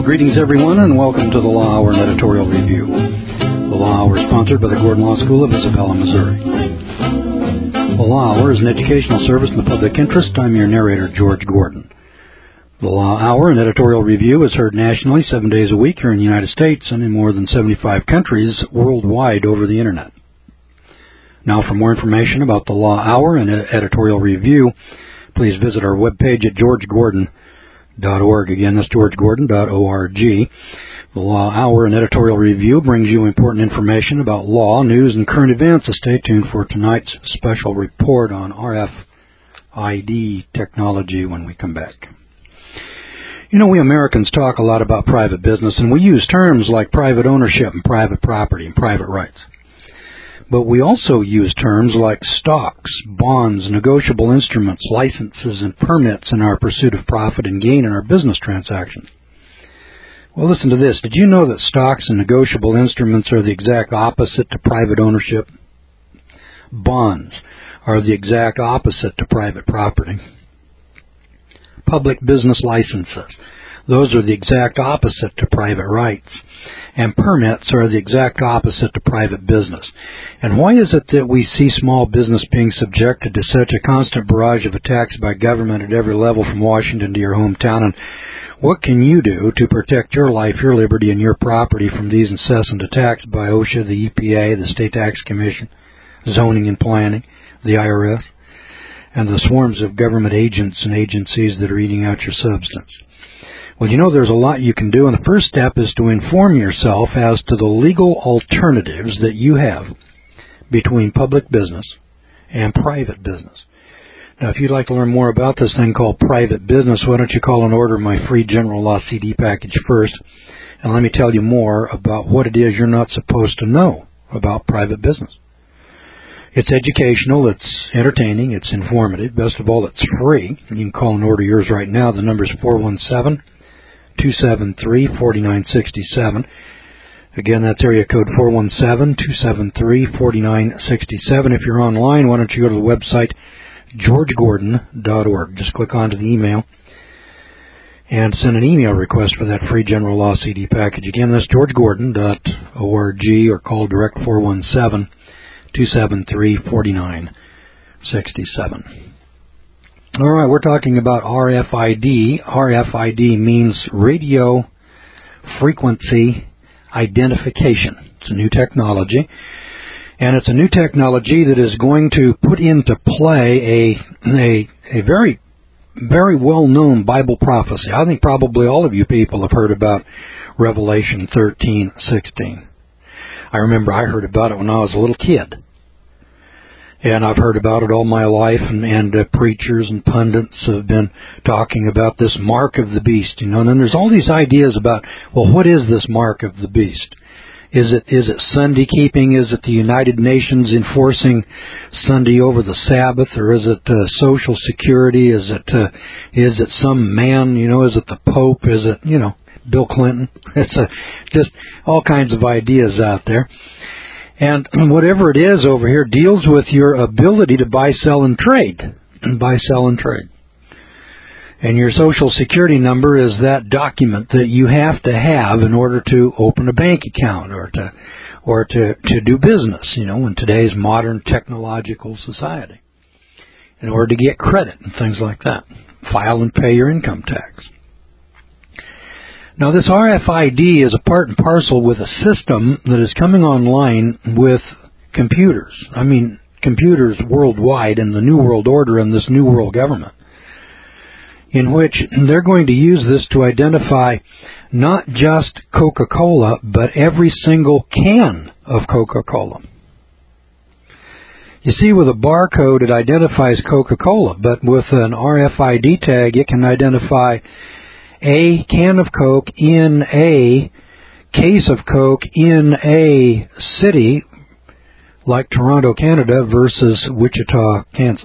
Greetings, everyone, and welcome to the Law Hour and Editorial Review. The Law Hour is sponsored by the Gordon Law School of Isabella, Missouri. The Law Hour is an educational service in the public interest. I'm your narrator, George Gordon. The Law Hour and Editorial Review is heard nationally 7 days a week here in the United States and in more than 75 countries worldwide over the Internet. Now, for more information about the Law Hour and Editorial Review, please visit our webpage at georgegordon.org. Again, that's georgegordon.org. The Law Hour and Editorial Review brings you important information about law, news, and current events. So stay tuned for tonight's special report on RFID technology when we come back. You know, we Americans talk a lot about private business, and we use terms like private ownership and private property and private rights. But we also use terms like stocks, bonds, negotiable instruments, licenses, and permits in our pursuit of profit and gain in our business transactions. Well, listen to this. Did you know that stocks and negotiable instruments are the exact opposite to private ownership? Bonds are the exact opposite to private property. Public business licenses, those are the exact opposite to private rights. And permits are the exact opposite to private business. And why is it that we see small business being subjected to such a constant barrage of attacks by government at every level from Washington to your hometown? And what can you do to protect your life, your liberty, and your property from these incessant attacks by OSHA, the EPA, the State Tax Commission, zoning and planning, the IRS, and the swarms of government agents and agencies that are eating out your substance? Well, you know, there's a lot you can do, and the first step is to inform yourself as to the legal alternatives that you have between public business and private business. Now, if you'd like to learn more about this thing called private business, why don't you call and order my free General Law CD package first, and let me tell you more about what it is you're not supposed to know about private business. It's educational, it's entertaining, it's informative. Best of all, it's free. You can call and order yours right now. The number is 417-273-4967. Again, that's area code 417-273-4967. If you're online, why don't you go to the website georgegordon.org. Just click onto the email and send an email request for that free General Law CD package. Again, that's georgegordon.org, or call direct 417-273-4967. All right, we're talking about RFID. RFID means radio frequency identification. It's a new technology, and it's a new technology that is going to put into play a very, very well-known Bible prophecy. I think probably all of you people have heard about Revelation 13:16. I remember I heard about it when I was a little kid. And I've heard about it all my life, and preachers and pundits have been talking about this mark of the beast, you know. And then there's all these ideas about, well, what is this mark of the beast? Is it Sunday keeping? Is it the United Nations enforcing Sunday over the Sabbath? Or is it Social Security? Is it some man, you know? Is it the Pope? Is it, you know, Bill Clinton? It's just all kinds of ideas out there. And whatever it is over here deals with your ability to buy, sell, and trade. Buy, sell, and trade. And your Social Security number is that document that you have to have in order to open a bank account or to do business, you know, in today's modern technological society, in order to get credit and things like that. File and pay your income tax. Now, this RFID is a part and parcel with a system that is coming online with computers. I mean, computers worldwide in the New World Order and this New World Government, in which they're going to use this to identify not just Coca-Cola, but every single can of Coca-Cola. You see, with a barcode, it identifies Coca-Cola, but with an RFID tag, it can identify a can of Coke in a case of Coke in a city like Toronto, Canada versus Wichita, Kansas.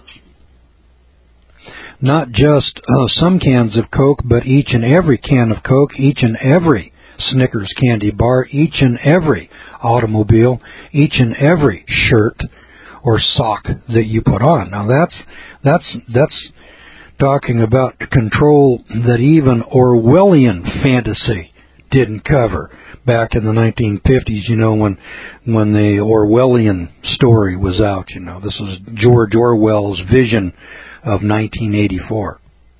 Not just some cans of Coke, but each and every can of Coke, each and every Snickers candy bar, each and every automobile, each and every shirt or sock that you put on. Now that's talking about control that even Orwellian fantasy didn't cover back in the 1950s, when the Orwellian story was out. This was George Orwell's vision of 1984.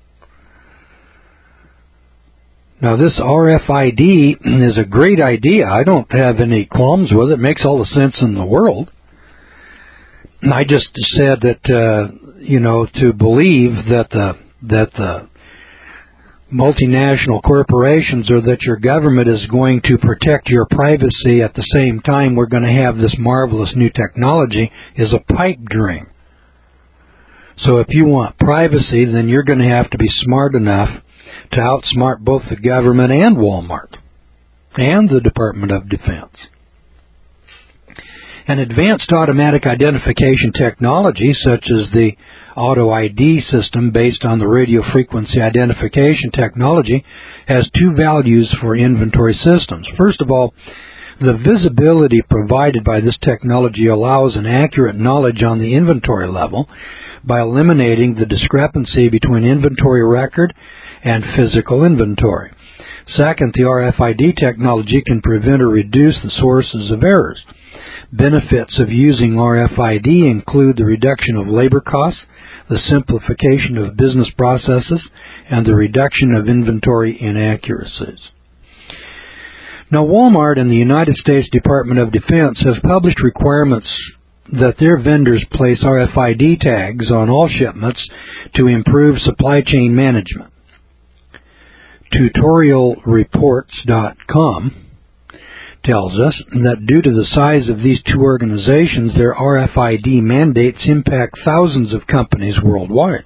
Now, this RFID is a great idea. I don't have any qualms with it. It makes all the sense in the world. I just said that, to believe that the multinational corporations or that your government is going to protect your privacy at the same time we're going to have this marvelous new technology is a pipe dream. So if you want privacy, then you're going to have to be smart enough to outsmart both the government and Walmart and the Department of Defense. An advanced automatic identification technology, such as the Auto ID system based on the radio frequency identification technology, has two values for inventory systems. First of all, the visibility provided by this technology allows an accurate knowledge on the inventory level by eliminating the discrepancy between inventory record and physical inventory. Second, the RFID technology can prevent or reduce the sources of errors. Benefits of using RFID include the reduction of labor costs, the simplification of business processes, and the reduction of inventory inaccuracies. Now, Walmart and the United States Department of Defense have published requirements that their vendors place RFID tags on all shipments to improve supply chain management. Tutorialreports.com tells us that due to the size of these two organizations, their RFID mandates impact thousands of companies worldwide.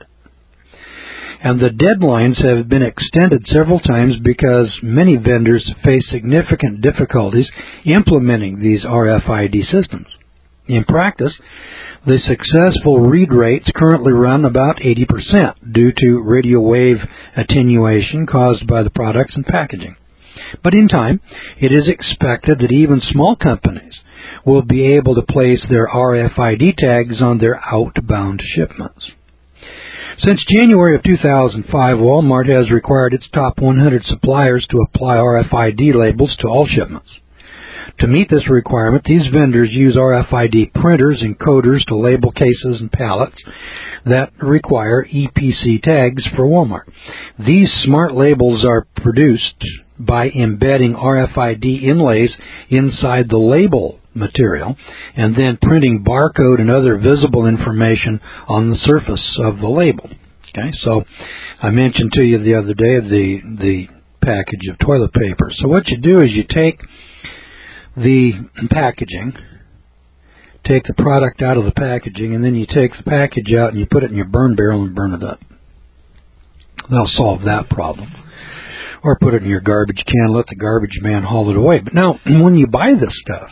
And the deadlines have been extended several times because many vendors face significant difficulties implementing these RFID systems. In practice, the successful read rates currently run about 80% due to radio wave attenuation caused by the products and packaging. But in time, it is expected that even small companies will be able to place their RFID tags on their outbound shipments. Since January of 2005, Walmart has required its top 100 suppliers to apply RFID labels to all shipments. To meet this requirement, these vendors use RFID printers and coders to label cases and pallets that require EPC tags for Walmart. These smart labels are produced by embedding RFID inlays inside the label material and then printing barcode and other visible information on the surface of the label. Okay, so I mentioned to you the other day the package of toilet paper. So what you do is you take the packaging, take the product out of the packaging, and then you take the package out and you put it in your burn barrel and burn it up. They'll solve that problem. Or put it in your garbage can, let the garbage man haul it away. But now, when you buy this stuff,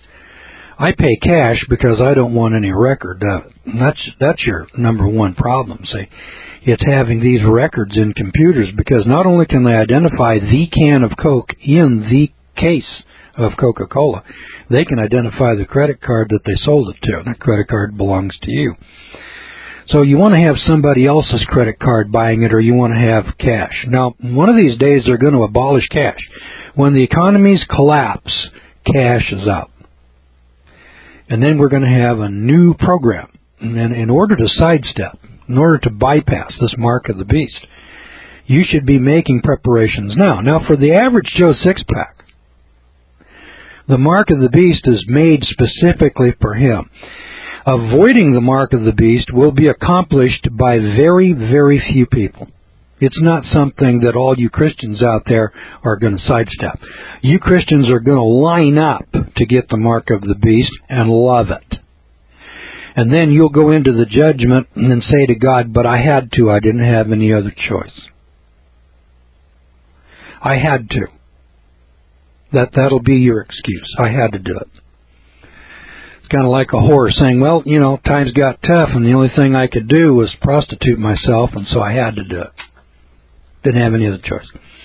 I pay cash because I don't want any record of it. And that's your number one problem. See, it's having these records in computers because not only can they identify the can of Coke in the case of Coca-Cola, they can identify the credit card that they sold it to. That credit card belongs to you. So you want to have somebody else's credit card buying it, or you want to have cash. Now, one of these days they're going to abolish cash. When the economies collapse, cash is out. And then we're going to have a new program. And then in order to sidestep, in order to bypass this mark of the beast, you should be making preparations now. Now, for the average Joe six-pack, the mark of the beast is made specifically for him. Avoiding the mark of the beast will be accomplished by very, very few people. It's not something that all you Christians out there are going to sidestep. You Christians are going to line up to get the mark of the beast and love it. And then you'll go into the judgment and then say to God, but I had to. I didn't have any other choice. I had to. That'll be your excuse. I had to do it. It's kind of like a whore saying, well, times got tough and the only thing I could do was prostitute myself, and so I had to do it. Didn't have any other choice.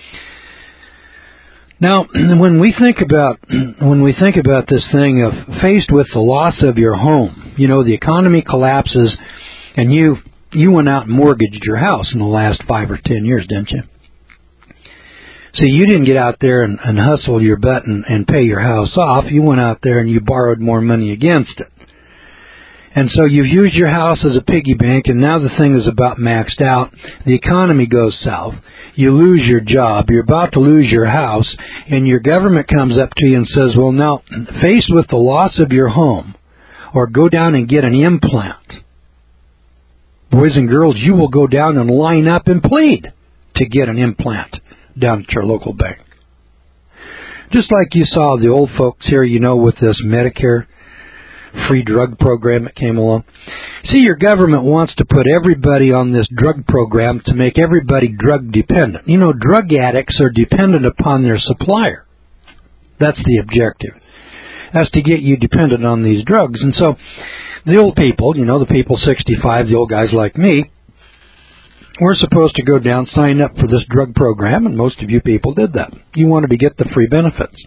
Now, when we think about this thing of faced with the loss of your home, the economy collapses and you went out and mortgaged your house in the last 5 or 10 years, didn't you? See, you didn't get out there and hustle your butt and pay your house off. You went out there and you borrowed more money against it. And so you've used your house as a piggy bank, and now the thing is about maxed out. The economy goes south. You lose your job. You're about to lose your house, and your government comes up to you and says, well, now, faced with the loss of your home, or go down and get an implant. Boys and girls, you will go down and line up and plead to get an implant down at your local bank. Just like you saw the old folks here, with this Medicare free drug program that came along. See, your government wants to put everybody on this drug program to make everybody drug dependent. Drug addicts are dependent upon their supplier. That's the objective. That's to get you dependent on these drugs. And so the old people, the people 65, the old guys like me, we're supposed to go down, sign up for this drug program, and most of you people did that. You wanted to get the free benefits.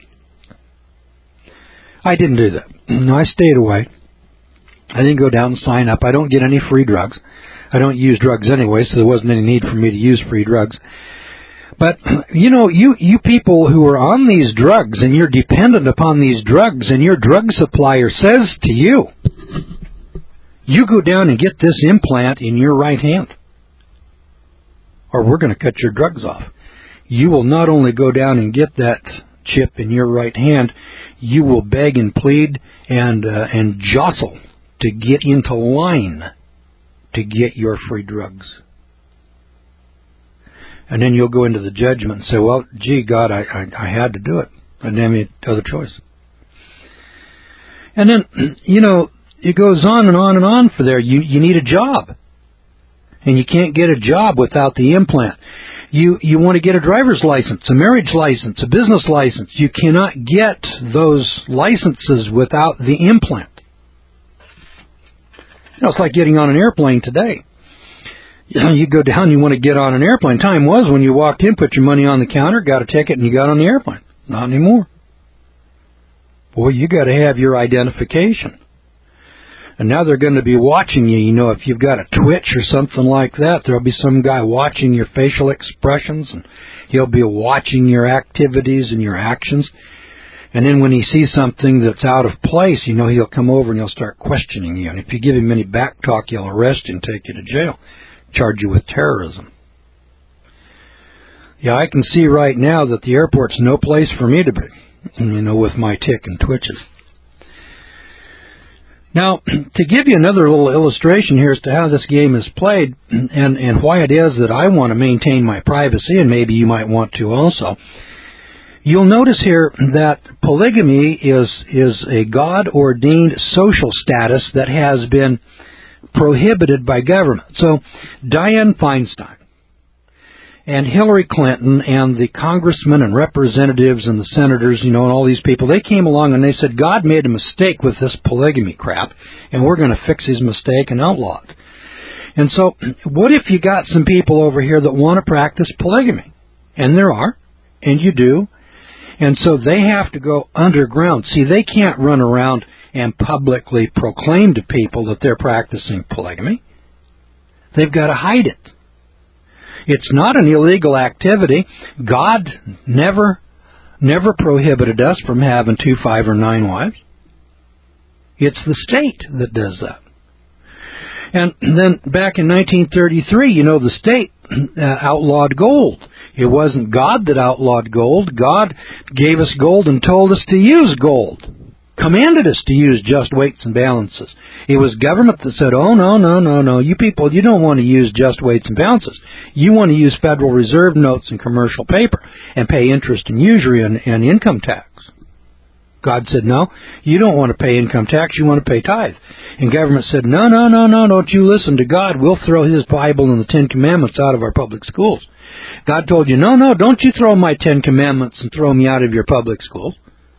I didn't do that. No, I stayed away. I didn't go down and sign up. I don't get any free drugs. I don't use drugs anyway, so there wasn't any need for me to use free drugs. But, you people who are on these drugs and you're dependent upon these drugs and your drug supplier says to you, you go down and get this implant in your right hand, or we're going to cut your drugs off. You will not only go down and get that chip in your right hand, you will beg and plead and jostle to get into line to get your free drugs. And then you'll go into the judgment and say, well, gee, God, I had to do it. I didn't have any other choice. And then, it goes on and on and on for there. You need a job. And you can't get a job without the implant. You want to get a driver's license, a marriage license, a business license. You cannot get those licenses without the implant. It's like getting on an airplane today. You go down, you want to get on an airplane. Time was when you walked in, put your money on the counter, got a ticket, and you got on the airplane. Not anymore. Boy, you got to have your identification. And now they're going to be watching you. If you've got a twitch or something like that, there'll be some guy watching your facial expressions, and he'll be watching your activities and your actions. And then when he sees something that's out of place, he'll come over and he'll start questioning you. And if you give him any back talk, he'll arrest you and take you to jail, charge you with terrorism. Yeah, I can see right now that the airport's no place for me to be, with my tick and twitches. Now, to give you another little illustration here as to how this game is played and why it is that I want to maintain my privacy, and maybe you might want to also, you'll notice here that polygamy is a God-ordained social status that has been prohibited by government. So, Dianne Feinstein and Hillary Clinton and the congressmen and representatives and the senators, and all these people, they came along and they said, God made a mistake with this polygamy crap, and we're going to fix his mistake and outlaw it. And so, what if you got some people over here that want to practice polygamy? And there are, and you do. And so they have to go underground. See, they can't run around and publicly proclaim to people that they're practicing polygamy. They've got to hide it. It's not an illegal activity. God never prohibited us from having 2, 5, or 9 wives. It's the state that does that. And then back in 1933, the state outlawed gold. It wasn't God that outlawed gold. God gave us gold and told us to use gold. Commanded us to use just weights and balances. It was government that said, oh, no, you people, you don't want to use just weights and balances. You want to use Federal Reserve notes and commercial paper and pay interest and usury and income tax. God said, no, you don't want to pay income tax, you want to pay tithe. And government said, no, don't you listen to God. We'll throw his Bible and the 10 Commandments out of our public schools. God told you, no, don't you throw my 10 Commandments and throw me out of your public schools.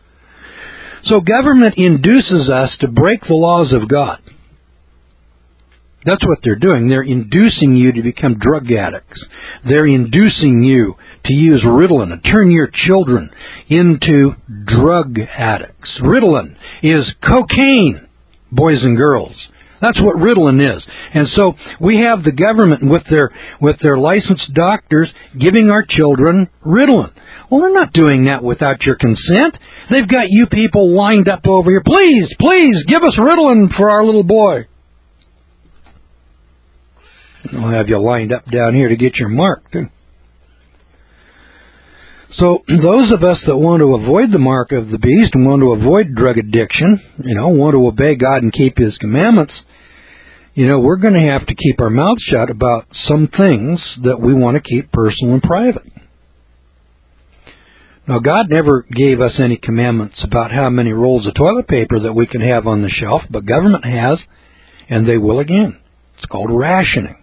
So government induces us to break the laws of God. That's what they're doing. They're inducing you to become drug addicts. They're inducing you to use Ritalin and turn your children into drug addicts. Ritalin is cocaine, boys and girls. That's what Ritalin is. And so we have the government with their licensed doctors giving our children Ritalin. Well, they're not doing that without your consent. They've got you people lined up over here. Please, please, give us Ritalin for our little boy. They'll have you lined up down here to get your mark, too. So those of us that want to avoid the mark of the beast and want to avoid drug addiction, want to obey God and keep His commandments, we're going to have to keep our mouths shut about some things that we want to keep personal and private. Now, God never gave us any commandments about how many rolls of toilet paper that we can have on the shelf, but government has, and they will again. It's called rationing.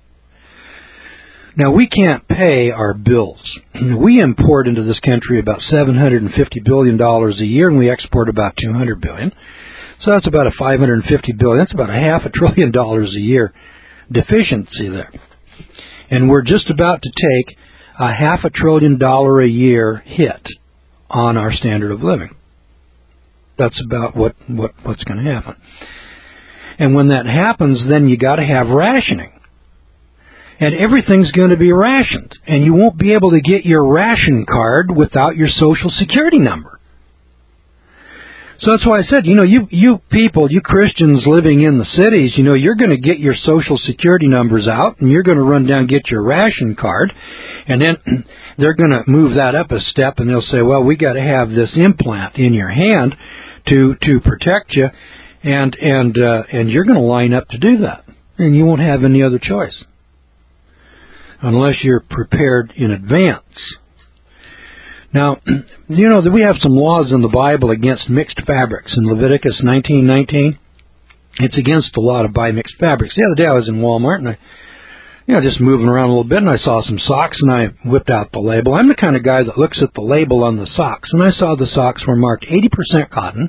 Now, we can't pay our bills. We import into this country about $750 billion a year, and we export about $200 billion. So that's about a $550 billion. That's about $500 billion a year deficiency there. And we're just about to take a $500 billion a year hit on our standard of living. That's about what's going to happen. And when that happens, then you got to have rationing. And everything's going to be rationed. And you won't be able to get your ration card without your Social Security number. So that's why I said, you people, you Christians living in the cities, you're going to get your Social Security numbers out, and you're going to run down and get your ration card, and then they're going to move that up a step, and they'll say, well, we got to have this implant in your hand to protect you, and you're going to line up to do that, and you won't have any other choice unless you're prepared in advance. Now, that we have some laws in the Bible against mixed fabrics. In Leviticus 19:19, it's against the law to buy mixed fabrics. The other day I was in Walmart, and I, just moving around a little bit, and I saw some socks, and I whipped out the label. I'm the kind of guy that looks at the label on the socks, and I saw the socks were marked 80% cotton,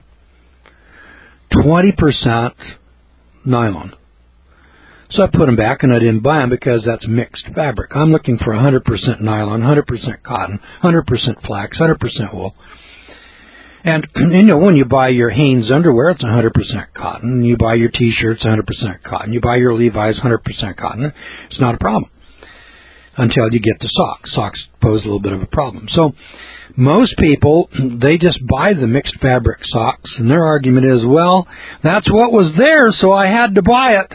20% nylon. So I put them back, and I didn't buy them because that's mixed fabric. I'm looking for 100% nylon, 100% cotton, 100% flax, 100% wool. And when you buy your Hanes underwear, it's 100% cotton. You buy your T-shirts, 100% cotton. You buy your Levi's, 100% cotton. It's not a problem until you get to socks. Socks pose a little bit of a problem. So most people, they just buy the mixed fabric socks, and their argument is, well, that's what was there, so I had to buy it.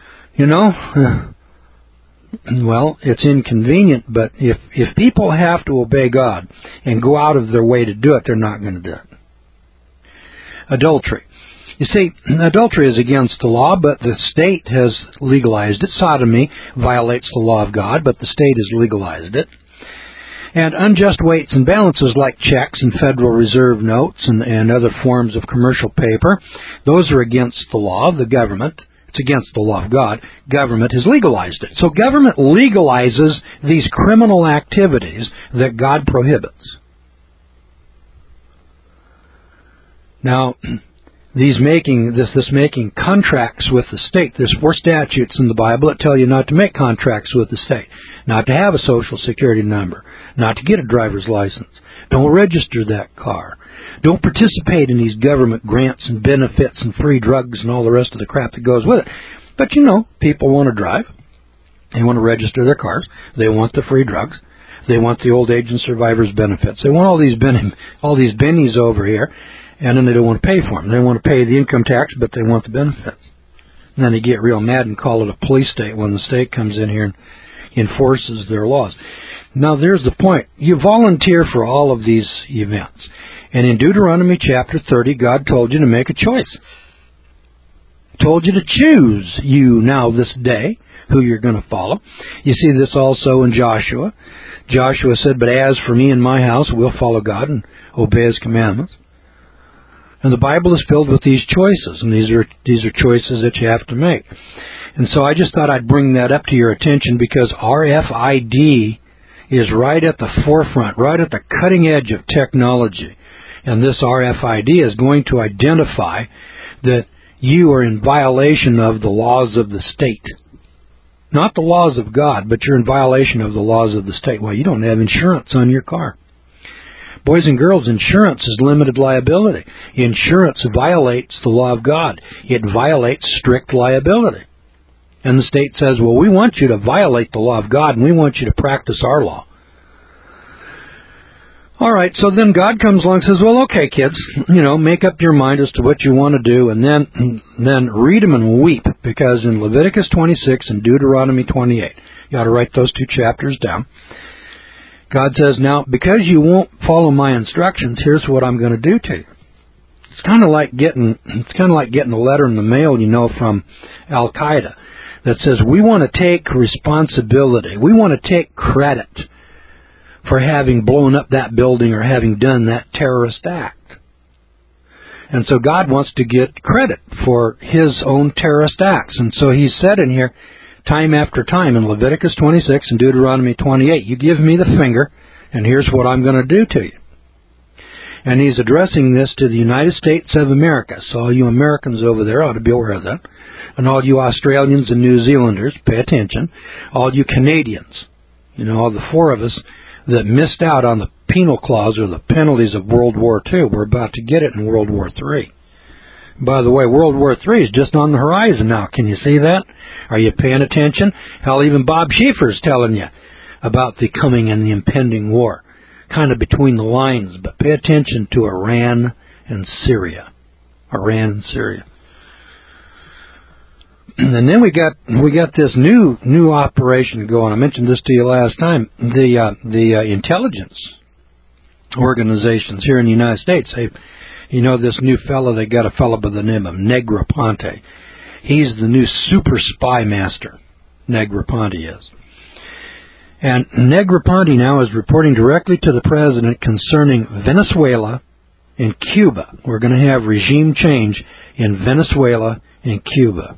Well, it's inconvenient, but if people have to obey God and go out of their way to do it, they're not going to do it. Adultery. You see, adultery is against the law, but the state has legalized it. Sodomy violates the law of God, but the state has legalized it. And unjust weights and balances like checks and Federal Reserve notes and other forms of commercial paper, those are against the law of the government. It's against the law of God. Government has legalized it. So government legalizes these criminal activities that God prohibits. Now, this making contracts with the state. There's 4 statutes in the Bible that tell you not to make contracts with the state, not to have a Social Security number, not to get a driver's license. Don't register that car. Don't participate in these government grants and benefits and free drugs and all the rest of the crap that goes with it. But people want to drive. They want to register their cars. They want the free drugs. They want the old age and survivors benefits. They want all these bennies over here, and then they don't want to pay for them. They want to pay the income tax, but they want the benefits. And then they get real mad and call it a police state when the state comes in here and enforces their laws. Now, there's the point. You volunteer for all of these events. And in Deuteronomy chapter 30, God told you to make a choice. He told you to choose you now this day who you're going to follow. You see this also in Joshua. Joshua said, but as for me and my house, we'll follow God and obey His commandments. And the Bible is filled with these choices, and these are choices that you have to make. And so I just thought I'd bring that up to your attention because RFID is right at the forefront, right at the cutting edge of technology. And this RFID is going to identify that you are in violation of the laws of the state. Not the laws of God, but you're in violation of the laws of the state. Well, you don't have insurance on your car. Boys and girls, insurance is limited liability. Insurance violates the law of God. It violates strict liability. And the state says, well, we want you to violate the law of God, and we want you to practice our law. All right, so then God comes along and says, well, okay, kids, make up your mind as to what you want to do, and then read them and weep, because in Leviticus 26 and Deuteronomy 28, you ought to write those two chapters down. God says, now, because you won't follow my instructions, here's what I'm going to do to you. It's kind of like getting a letter in the mail, from Al-Qaeda that says, we want to take responsibility. We want to take credit for having blown up that building or having done that terrorist act. And so God wants to get credit for his own terrorist acts. And so he said in here, time after time, in Leviticus 26 and Deuteronomy 28, you give me the finger, and here's what I'm going to do to you. And he's addressing this to the United States of America. So all you Americans over there ought to be aware of that. And all you Australians and New Zealanders, pay attention. All you Canadians, all the four of us that missed out on the penal clause or the penalties of World War II. We're about to get it in World War III. By the way, World War III is just on the horizon now. Can you see that? Are you paying attention? Hell, even Bob Schieffer's telling you about the coming and the impending war. Kind of between the lines, but pay attention to Iran and Syria. Iran and Syria. And then we got this new operation going. I mentioned this to you last time. The intelligence organizations here in the United States. This new fellow, they got a fellow by the name of Negroponte. He's the new super spy master. Negroponte is. And Negroponte now is reporting directly to the president concerning Venezuela and Cuba. We're going to have regime change in Venezuela and Cuba.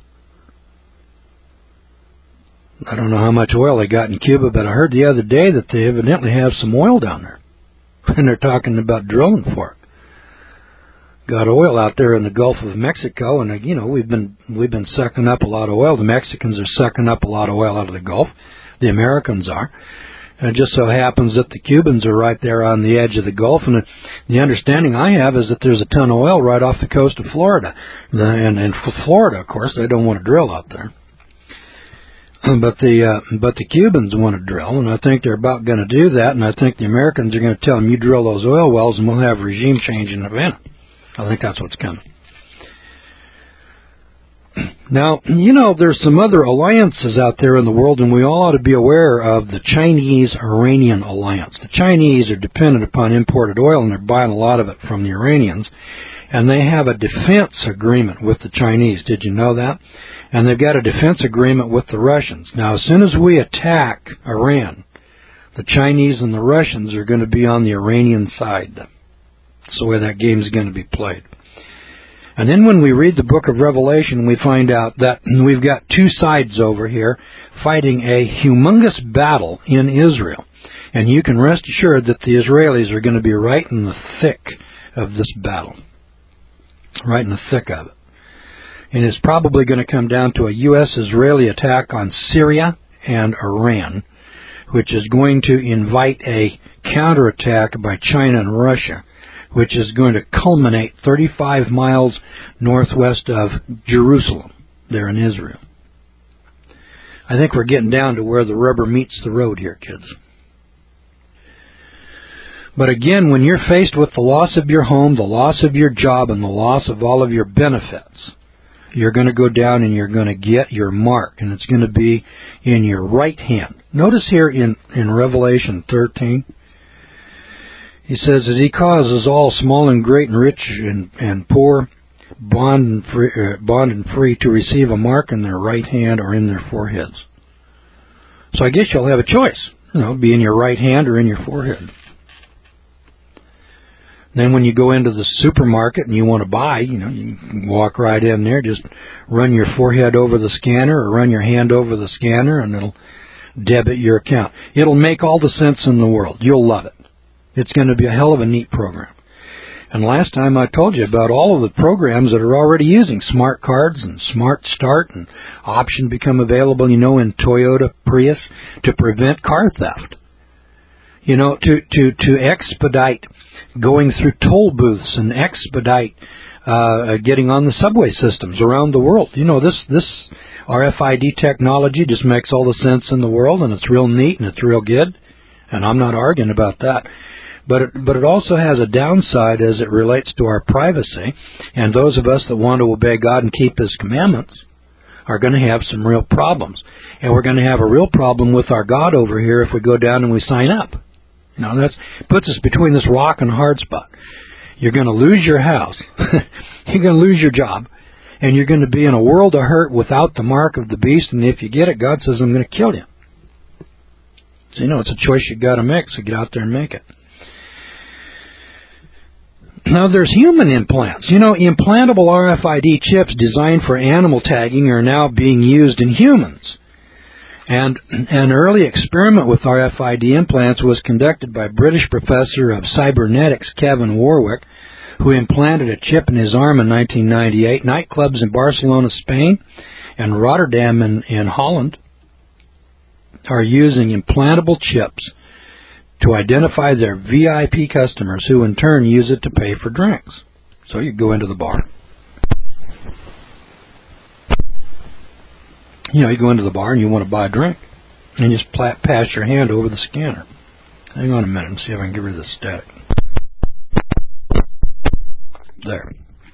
I don't know how much oil they got in Cuba, but I heard the other day that they evidently have some oil down there. And they're talking about drilling for it. Got oil out there in the Gulf of Mexico, and we've been sucking up a lot of oil. The Mexicans are sucking up a lot of oil out of the Gulf. The Americans are. And it just so happens that the Cubans are right there on the edge of the Gulf, and the understanding I have is that there's a ton of oil right off the coast of Florida. And for Florida, of course, they don't want to drill out there. But the Cubans want to drill, and I think they're about going to do that, and I think the Americans are going to tell them, you drill those oil wells and we'll have regime change in Havana. I think that's what's coming. Now, there's some other alliances out there in the world, and we all ought to be aware of the Chinese-Iranian alliance. The Chinese are dependent upon imported oil, and they're buying a lot of it from the Iranians. And they have a defense agreement with the Chinese. Did you know that? And they've got a defense agreement with the Russians. Now, as soon as we attack Iran, the Chinese and the Russians are going to be on the Iranian side. That's the way that game is going to be played. And then when we read the book of Revelation, we find out that we've got two sides over here fighting a humongous battle in Israel. And you can rest assured that the Israelis are going to be right in the thick of this battle. Right in the thick of it. And it's probably going to come down to a U.S.-Israeli attack on Syria and Iran, which is going to invite a counterattack by China and Russia, which is going to culminate 35 miles northwest of Jerusalem, there in Israel. I think we're getting down to where the rubber meets the road here, kids. But again, when you're faced with the loss of your home, the loss of your job, and the loss of all of your benefits, you're going to go down and you're going to get your mark, and it's going to be in your right hand. Notice here in Revelation 13, he says, as he causes all small and great and rich and poor, bond and free to receive a mark in their right hand or in their foreheads. So I guess you'll have a choice. Be in your right hand or in your forehead. Then when you go into the supermarket and you want to buy, you can walk right in there, just run your forehead over the scanner or run your hand over the scanner, and it'll debit your account. It'll make all the sense in the world. You'll love it. It's going to be a hell of a neat program. And last time I told you about all of the programs that are already using smart cards and Smart Start, and option become available, in Toyota Prius to prevent car theft. You know, to expedite going through toll booths and expedite getting on the subway systems around the world. You know, this RFID technology just makes all the sense in the world, and it's real neat and it's real good, and I'm not arguing about that. But it also has a downside as it relates to our privacy, and those of us that want to obey God and keep His commandments are going to have some real problems. And we're going to have a real problem with our God over here if we go down and we sign up. You know, that puts us between this rock and a hard spot. You're going to lose your house. You're going to lose your job. And you're going to be in a world of hurt without the mark of the beast. And if you get it, God says, I'm going to kill you. So, you know, it's a choice you've got to make, so get out there and make it. Now, there's human implants. You know, implantable RFID chips designed for animal tagging are now being used in humans. And an early experiment with RFID implants was conducted by British professor of cybernetics Kevin Warwick, who implanted a chip in his arm in 1998. Nightclubs in Barcelona, Spain, and Rotterdam in Holland are using implantable chips to identify their VIP customers, who in turn use it to pay for drinks. So you go into the bar. You know, you go into the bar and you want to buy a drink, and you just pass your hand over the scanner. Hang on a minute and see if I can get rid of the static. There.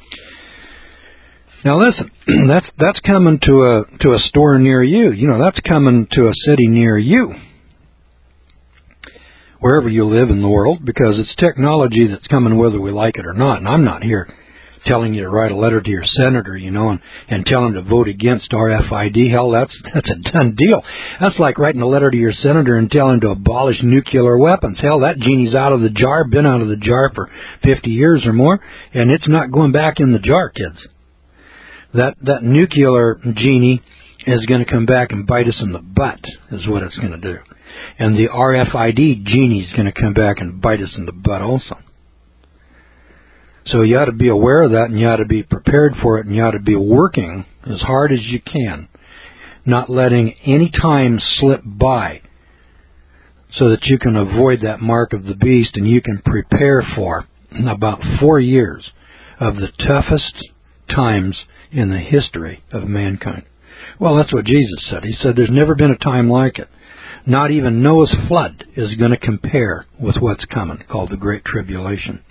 Now listen, that's coming to a store near you. You know, that's coming to a city near you, wherever you live in the world, because it's technology that's coming whether we like it or not. And I'm not here telling you to write a letter to your senator, you know, and tell him to vote against RFID. Hell, that's a done deal. That's like writing a letter to your senator and telling him to abolish nuclear weapons. Hell, that genie's out of the jar, been out of the jar for 50 years or more, and it's not going back in the jar, kids. That nuclear genie is going to come back and bite us in the butt, is what it's going to do. And the RFID genie is going to come back and bite us in the butt also. So you ought to be aware of that, and you ought to be prepared for it, and you ought to be working as hard as you can, not letting any time slip by so that you can avoid that mark of the beast, and you can prepare for about 4 years of the toughest times in the history of mankind. Well, that's what Jesus said. He said there's never been a time like it. Not even Noah's flood is going to compare with what's coming, called the Great Tribulation.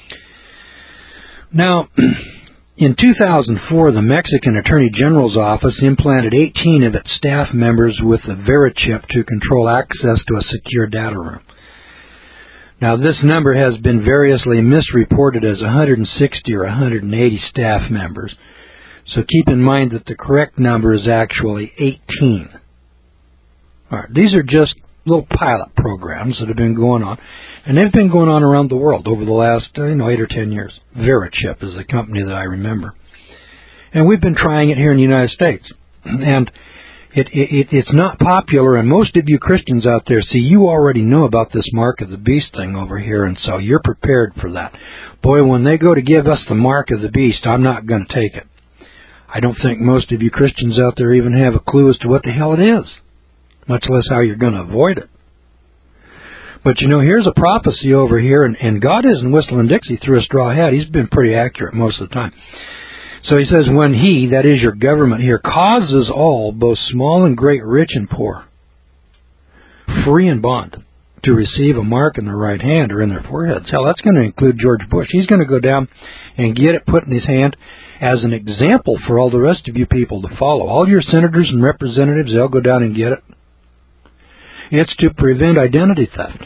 Now, in 2004, the Mexican Attorney General's office implanted 18 of its staff members with the VeriChip to control access to a secure data room. Now, this number has been variously misreported as 160 or 180 staff members, so keep in mind that the correct number is actually 18. All right, these are just little pilot programs that have been going on, and they've been going on around the world over the last 8 or 10 years. VeriChip is the company that I remember, and we've been trying it here in the United States, and it's not popular. And most of you Christians out there, see, you already know about this mark of the beast thing over here, and so you're prepared for that. Boy, when they go to give us the mark of the beast, I'm not going to take it. I don't think most of you Christians out there even have a clue as to what the hell it is, much less how you're going to avoid it. But, you know, here's a prophecy over here, and God isn't whistling Dixie through a straw hat. He's been pretty accurate most of the time. So he says, when he, that is your government here, causes all, both small and great, rich and poor, free and bond, to receive a mark in their right hand or in their foreheads. Hell, that's going to include George Bush. He's going to go down and get it put in his hand as an example for all the rest of you people to follow. All your senators and representatives, they'll go down and get it. It's to prevent identity theft.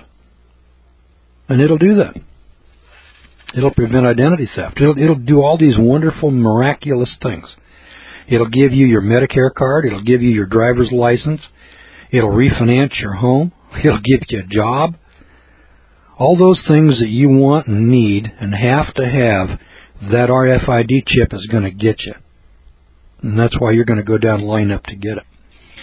And it'll do that. It'll prevent identity theft. It'll do all these wonderful, miraculous things. It'll give you your Medicare card. It'll give you your driver's license. It'll refinance your home. It'll give you a job. All those things that you want and need and have to have, that RFID chip is going to get you. And that's why you're going to go down and line up to get it.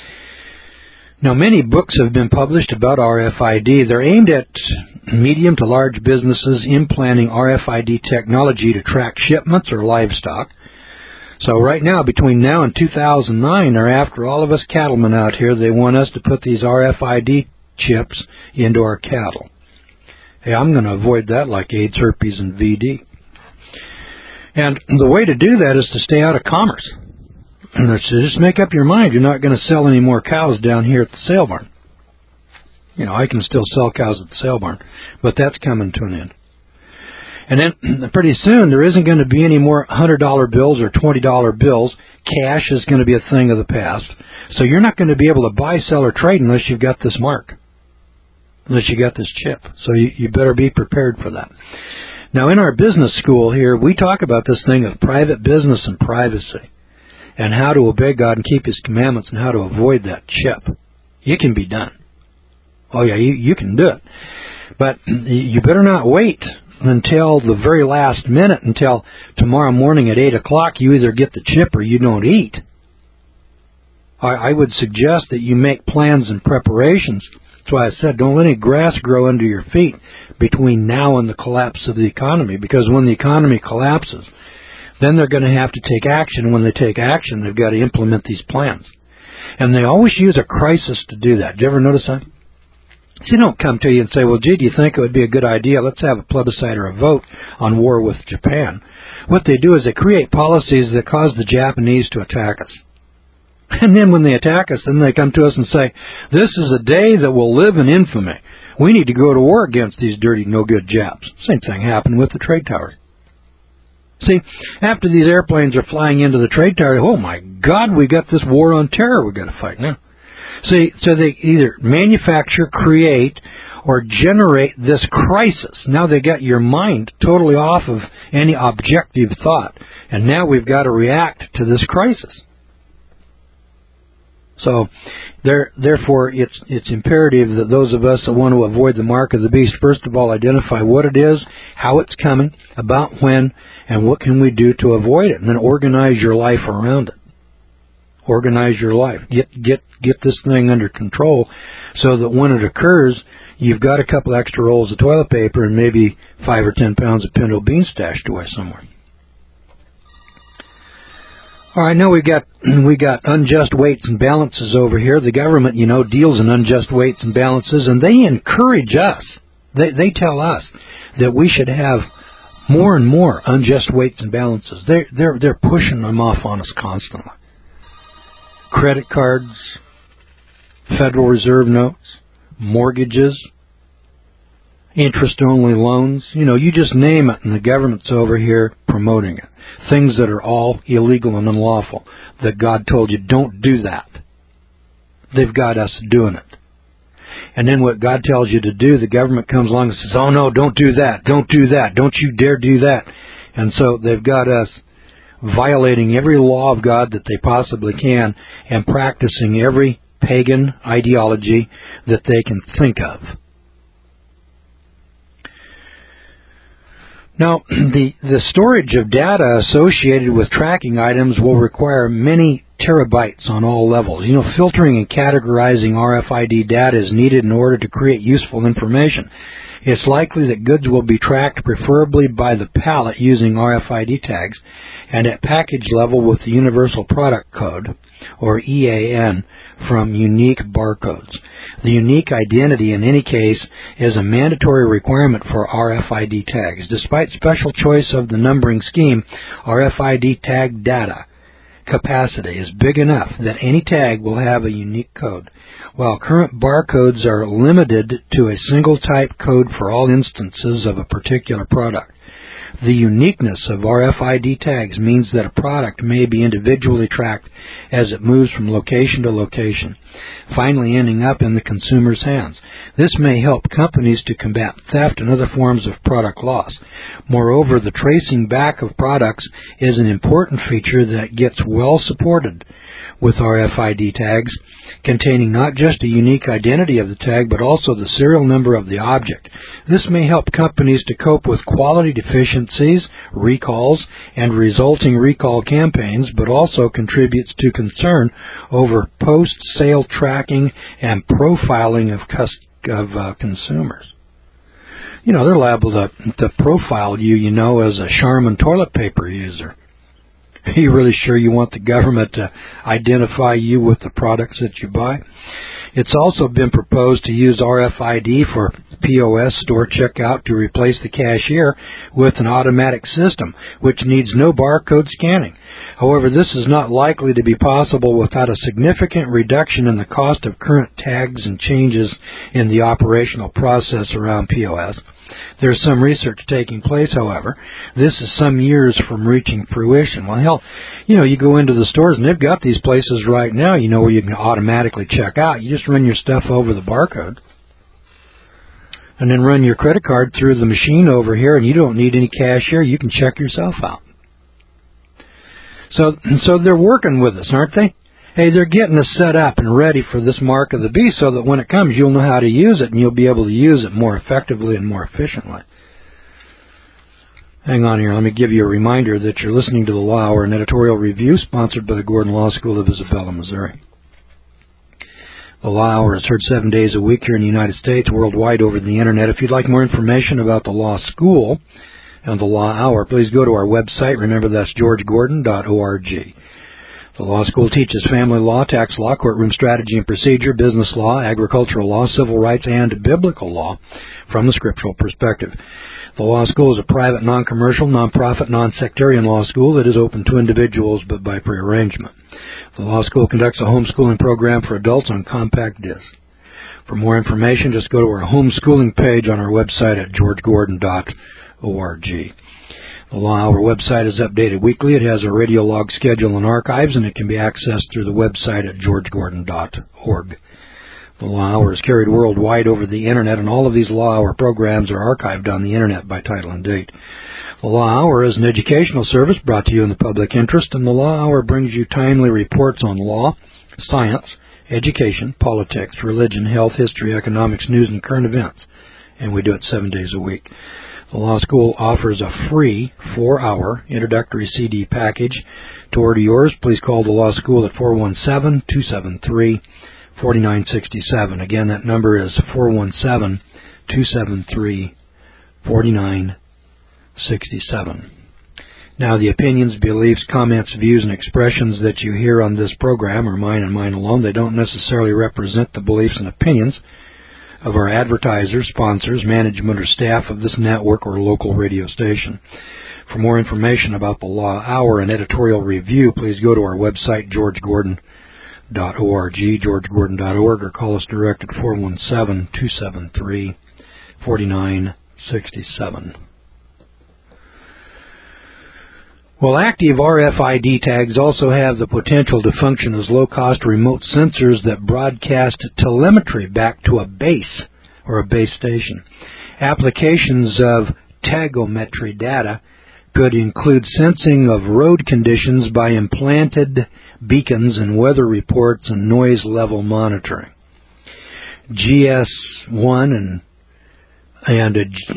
Now, many books have been published about RFID. They're aimed at medium to large businesses implanting RFID technology to track shipments or livestock. So right now, between now and 2009, they're after all of us cattlemen out here. They want us to put these RFID chips into our cattle. Hey, I'm going to avoid that like AIDS, herpes, and VD. And the way to do that is to stay out of commerce. So just make up your mind you're not going to sell any more cows down here at the sale barn. I can still sell cows at the sale barn, but that's coming to an end. And then pretty soon there isn't going to be any more $100 bills or $20 bills. Cash is going to be a thing of the past. So you're not going to be able to buy, sell, or trade unless you've got this mark, unless you got this chip. So you better be prepared for that. Now, in our business school here, we talk about this thing of private business and privacy and how to obey God and keep His commandments and how to avoid that chip. It can be done. Oh, yeah, you can do it. But you better not wait until the very last minute, until tomorrow morning at 8 o'clock. You either get the chip or you don't eat. I would suggest that you make plans and preparations. That's why I said don't let any grass grow under your feet between now and the collapse of the economy, because when the economy collapses, then they're going to have to take action. When they take action, they've got to implement these plans. And they always use a crisis to do that. Did you ever notice that? So they don't come to you and say, well, gee, do you think it would be a good idea? Let's have a plebiscite or a vote on war with Japan. What they do is they create policies that cause the Japanese to attack us. And then when they attack us, then they come to us and say, this is a day that will live in infamy. We need to go to war against these dirty, no-good Japs. Same thing happened with the trade towers. See, after these airplanes are flying into the trade tower, oh, my God, we got this war on terror we've got to fight now. See, so they either manufacture, create, or generate this crisis. Now they got your mind totally off of any objective thought, and now we've got to react to this crisis. So, therefore, it's imperative that those of us that want to avoid the mark of the beast, first of all, identify what it is, how it's coming, about when, and what can we do to avoid it, and then organize your life around it. Organize your life. Get this thing under control so that when it occurs, you've got a couple extra rolls of toilet paper and maybe 5 or 10 pounds of pinto beans stashed away somewhere. All right, now we got unjust weights and balances over here. The government, deals in unjust weights and balances, and they encourage us. They tell us that we should have more and more unjust weights and balances. They're pushing them off on us constantly. Credit cards, Federal Reserve notes, mortgages, interest-only loans. You just name it, and the government's over here promoting it. Things that are all illegal and unlawful, that God told you, don't do that. They've got us doing it. And then what God tells you to do, the government comes along and says, oh, no, don't do that, don't do that, don't you dare do that. And so they've got us violating every law of God that they possibly can and practicing every pagan ideology that they can think of. Now, the storage of data associated with tracking items will require many terabytes on all levels. Filtering and categorizing RFID data is needed in order to create useful information. It's likely that goods will be tracked preferably by the pallet using RFID tags and at package level with the Universal Product Code, or EAN, from unique barcodes. The unique identity, in any case, is a mandatory requirement for RFID tags. Despite special choice of the numbering scheme, RFID tag data capacity is big enough that any tag will have a unique code. While current barcodes are limited to a single type code for all instances of a particular product, the uniqueness of RFID tags means that a product may be individually tracked as it moves from location to location, finally ending up in the consumer's hands. This may help companies to combat theft and other forms of product loss. Moreover, the tracing back of products is an important feature that gets well supported with RFID tags, containing not just a unique identity of the tag, but also the serial number of the object. This may help companies to cope with quality deficiencies, recalls, and resulting recall campaigns, but also contributes to concern over post-sale tracking and profiling of consumers. They're liable to profile you, as a Charmin toilet paper user. Are you really sure you want the government to identify you with the products that you buy? It's also been proposed to use RFID for POS store checkout to replace the cashier with an automatic system, which needs no barcode scanning. However, this is not likely to be possible without a significant reduction in the cost of current tags and changes in the operational process around POS. There's some research taking place, however. This is some years from reaching fruition. Well, hell, you go into the stores and they've got these places right now, where you can automatically check out. You just run your stuff over the barcode and then run your credit card through the machine over here, and you don't need any cashier. You can check yourself out. So they're working with us, aren't they? Hey, they're getting us set up and ready for this mark of the beast so that when it comes, you'll know how to use it, and you'll be able to use it more effectively and more efficiently. Hang on here. Let me give you a reminder that you're listening to the Law Hour, an editorial review sponsored by the Gordon Law School of Isabella, Missouri. The Law Hour is heard 7 days a week here in the United States, worldwide over the Internet. If you'd like more information about the Law School and the Law Hour, please go to our website. Remember, that's georgegordon.org. The law school teaches family law, tax law, courtroom strategy and procedure, business law, agricultural law, civil rights, and biblical law from the scriptural perspective. The law school is a private, non-commercial, non-profit, non-sectarian law school that is open to individuals but by prearrangement. The law school conducts a homeschooling program for adults on compact disc. For more information, just go to our homeschooling page on our website at georgegordon.org. The Law Hour website is updated weekly. It has a radio log schedule and archives, and it can be accessed through the website at georgegordon.org. The Law Hour is carried worldwide over the Internet, and all of these Law Hour programs are archived on the Internet by title and date. The Law Hour is an educational service brought to you in the public interest, and the Law Hour brings you timely reports on law, science, education, politics, religion, health, history, economics, news, and current events, and we do it 7 days a week. The Law School offers a free 4-hour introductory CD package. To order yours, please call the Law School at 417-273-4967. Again, that number is 417-273-4967. Now, the opinions, beliefs, comments, views, and expressions that you hear on this program are mine and mine alone. They don't necessarily represent the beliefs and opinions of our advertisers, sponsors, management, or staff of this network or local radio station. For more information about the Law Hour and editorial review, please go to our website, georgegordon.org, georgegordon.org, or call us direct at 417-273-4967. Well, active RFID tags also have the potential to function as low-cost remote sensors that broadcast telemetry back to a base or a base station. Applications of tagometry data could include sensing of road conditions by implanted beacons and weather reports and noise level monitoring. GS1 and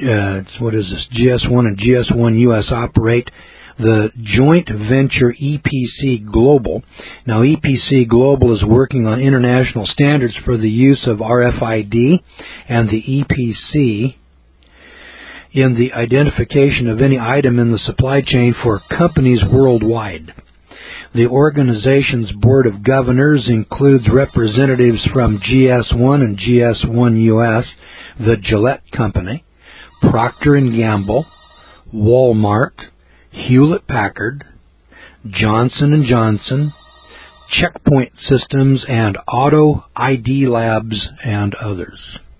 GS1 US operate the joint venture EPC Global. Now, EPC Global is working on international standards for the use of RFID and the EPC in the identification of any item in the supply chain for companies worldwide. The organization's board of governors includes representatives from GS1 and GS1 US, the Gillette Company, Procter & Gamble, Walmart, Hewlett-Packard, Johnson & Johnson, Checkpoint Systems, and Auto ID Labs, and others.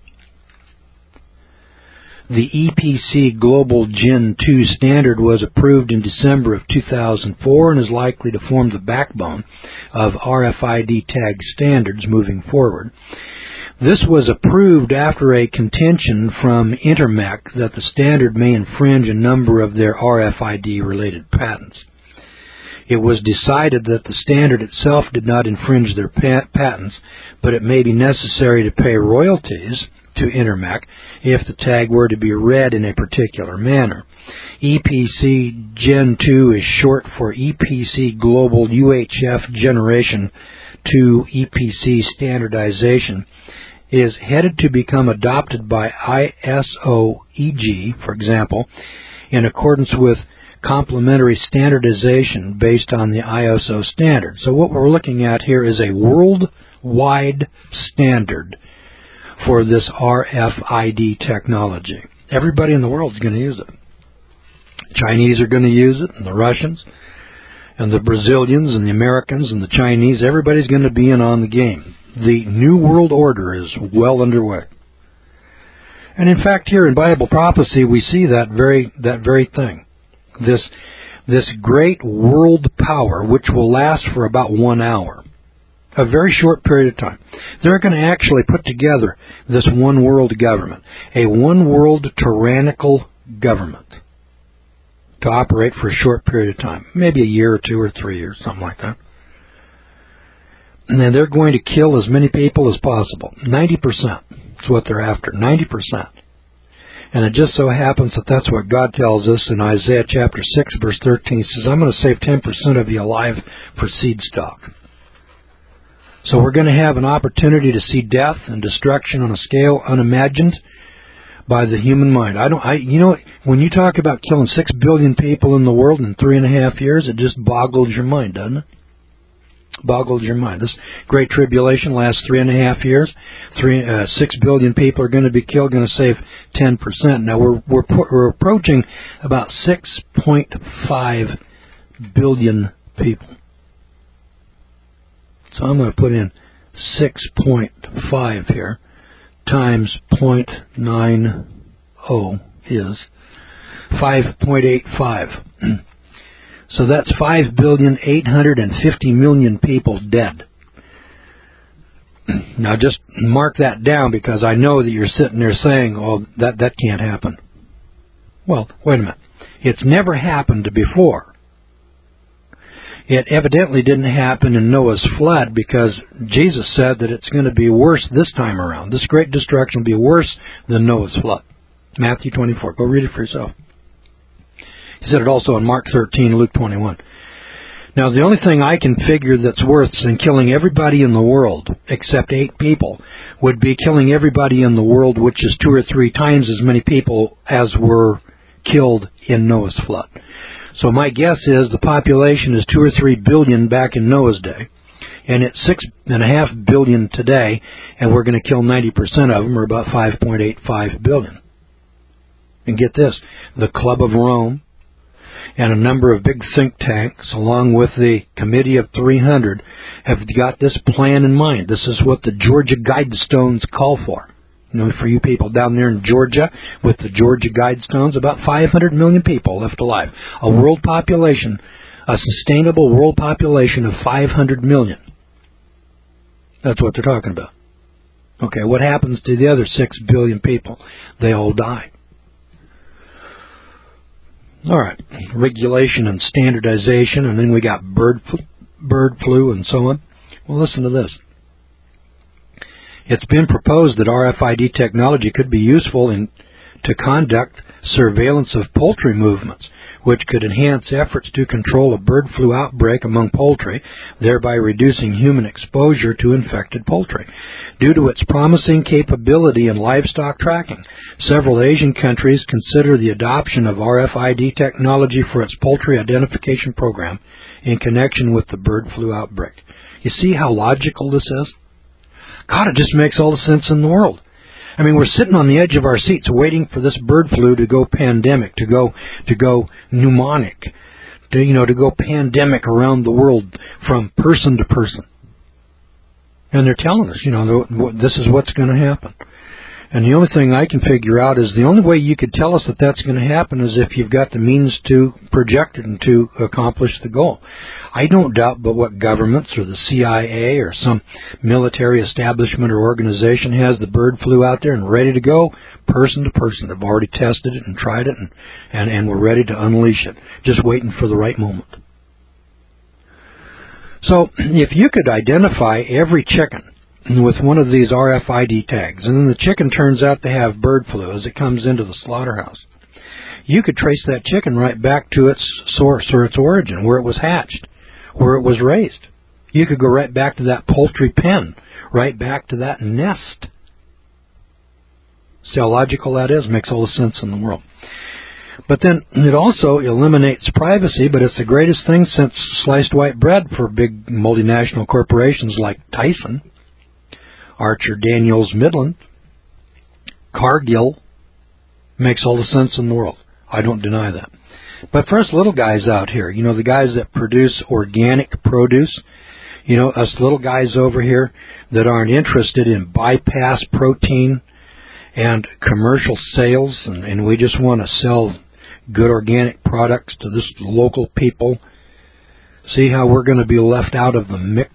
The EPC Global Gen 2 standard was approved in December of 2004 and is likely to form the backbone of RFID tag standards moving forward. This was approved after a contention from Intermec that the standard may infringe a number of their RFID-related patents. It was decided that the standard itself did not infringe their patents, but it may be necessary to pay royalties to Intermec if the tag were to be read in a particular manner. EPC Gen 2 is short for EPC Global UHF Generation 2 EPC standardization, is headed to become adopted by ISO-EG, for example, in accordance with complementary standardization based on the ISO standard. So what we're looking at here is a worldwide worldwide standard for this RFID technology. Everybody in the world is going to use it. Chinese are going to use it, and the Russians, and the Brazilians, and the Americans, and the Chinese. Everybody's going to be in on the game. The New World Order is well underway. And in fact, here in Bible prophecy, we see that very thing. This great world power, which will last for about 1 hour. A very short period of time. They're going to actually put together this one world government. A one world tyrannical government. To operate for a short period of time. Maybe a year or 2 or 3 years, something like that. And then they're going to kill as many people as possible. 90% is what they're after. 90%. And it just so happens that that's what God tells us in Isaiah chapter 6, verse 13. He says, I'm going to save 10% of you alive for seed stock. So we're going to have an opportunity to see death and destruction on a scale unimagined by the human mind. When you talk about killing 6 billion people in the world in 3.5 years, it just boggles your mind, doesn't it? Boggles your mind. This Great Tribulation lasts 3.5 years. 6 billion people are going to be killed, going to save 10%. Now we're approaching about 6.5 billion people. So I'm going to put in 6.5 here times 0.90 is 5.85. So that's 5,850,000,000 people dead. Now just mark that down, because I know that you're sitting there saying, oh, that can't happen. Well, wait a minute. It's never happened before. It evidently didn't happen in Noah's flood, because Jesus said that it's going to be worse this time around. This great destruction will be worse than Noah's flood. Matthew 24. Go read it for yourself. He said it also in Mark 13, Luke 21. Now, the only thing I can figure that's worse than killing everybody in the world, except 8 people, would be killing everybody in the world, which is 2 or 3 times as many people as were killed in Noah's flood. So my guess is the population is 2 or 3 billion back in Noah's day, and it's 6.5 billion today, and we're going to kill 90% of them, or about 5.85 billion. And get this, the Club of Rome and a number of big think tanks, along with the Committee of 300, have got this plan in mind. This is what the Georgia Guidestones call for. For you people down there in Georgia, with the Georgia Guidestones, about 500 million people left alive. A world population, a sustainable world population of 500 million. That's what they're talking about. Okay, what happens to the other 6 billion people? They all die. All right, regulation and standardization, and then we got bird flu and so on. Well, listen to this. It's been proposed that RFID technology could be useful to conduct surveillance of poultry movements, which could enhance efforts to control a bird flu outbreak among poultry, thereby reducing human exposure to infected poultry. Due to its promising capability in livestock tracking, several Asian countries consider the adoption of RFID technology for its poultry identification program in connection with the bird flu outbreak. You see how logical this is? God, it just makes all the sense in the world. I mean, we're sitting on the edge of our seats waiting for this bird flu to go pandemic, to go pneumonic, to go pandemic around the world from person to person. And they're telling us, this is what's going to happen. And the only thing I can figure out is the only way you could tell us that that's going to happen is if you've got the means to project it and to accomplish the goal. I don't doubt but what governments or the CIA or some military establishment or organization has the bird flu out there and ready to go, person to person. They've already tested it and tried it, and we're ready to unleash it, just waiting for the right moment. So if you could identify every chicken with one of these RFID tags, and then the chicken turns out to have bird flu as it comes into the slaughterhouse, you could trace that chicken right back to its source or its origin, where it was hatched, where it was raised. You could go right back to that poultry pen, right back to that nest. See how logical that is? Makes all the sense in the world. But then it also eliminates privacy, but it's the greatest thing since sliced white bread for big multinational corporations like Tyson. Archer Daniels Midland. Cargill makes all the sense in the world. I don't deny that. But for us little guys out here, the guys that produce organic produce, us little guys over here that aren't interested in bypass protein and commercial sales, and we just want to sell good organic products to this local people, see how we're going to be left out of the mix?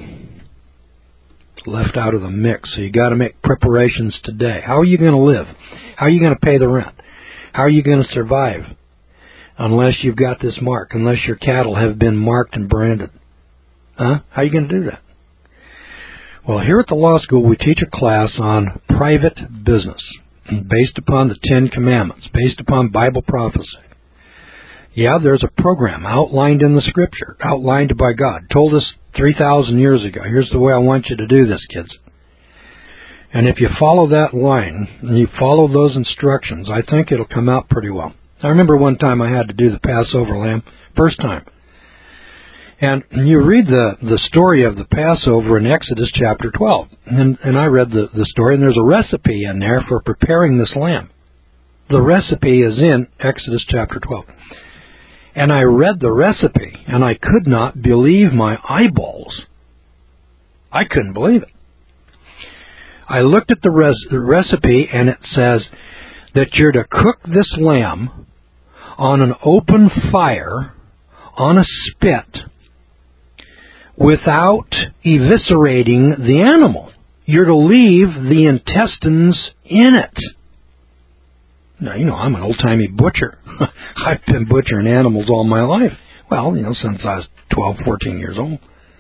Left out of the mix. So you got to make preparations today. How are you going to live? How are you going to pay the rent? How are you going to survive? Unless you've got this mark, unless your cattle have been marked and branded. How are you going to do that? Well, here at the law school, we teach a class on private business, based upon the 10 Commandments, based upon Bible prophecy. Yeah, there's a program outlined in the Scripture, outlined by God, told us 3,000 years ago. Here's the way I want you to do this, kids. And if you follow that line, and you follow those instructions, I think it'll come out pretty well. I remember one time I had to do the Passover lamb, first time. And you read the story of the Passover in Exodus chapter 12. And I read the story, and there's a recipe in there for preparing this lamb. The recipe is in Exodus chapter 12. And I read the recipe, and I could not believe my eyeballs. I couldn't believe it. I looked at the recipe, and it says that you're to cook this lamb on an open fire, on a spit, without eviscerating the animal. You're to leave the intestines in it. Now, I'm an old-timey butcher. I've been butchering animals all my life. Well, since I was 12, 14 years old.